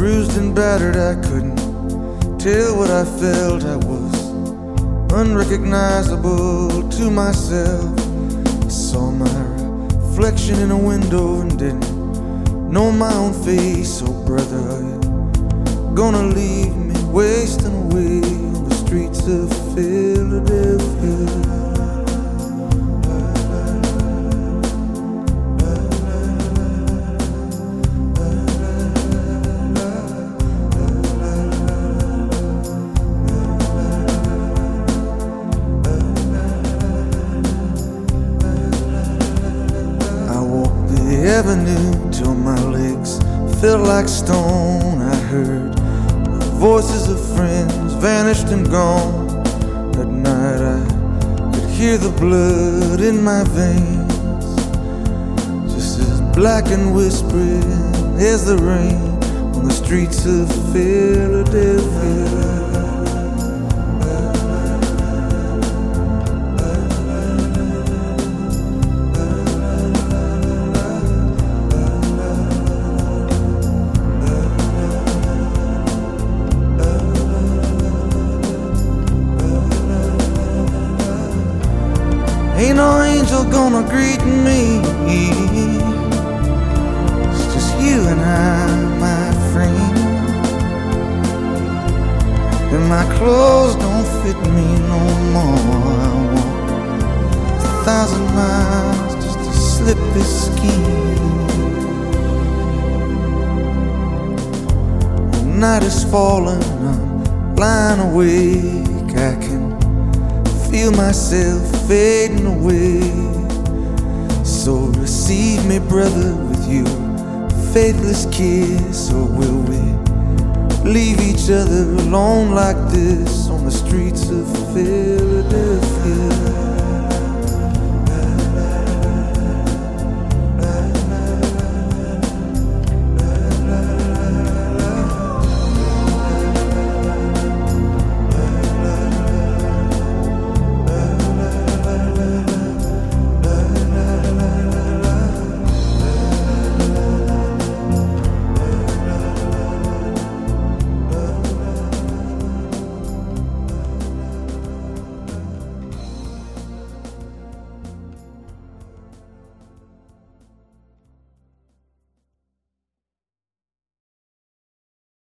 bruised and battered, I couldn't tell what I felt. I was unrecognizable to myself. I saw my reflection in a window and didn't know my own face. Oh brother, are you gonna leave me wasting away on the streets of Philadelphia? Avenue till my legs felt like stone. I heard the voices of friends vanished and gone. At night I could hear the blood in my veins, just as black and whispering as the rain on the streets of Philadelphia. Ain't no angel gonna greet me. It's just you and I, my friend. And my clothes don't fit me no more. I walk 1,000 miles just to slip this skin. The night is falling, I'm lying awake. I can feel myself fading away. So receive me, brother, with your faithless kiss. Or will we leave each other alone like this on the streets of Philadelphia?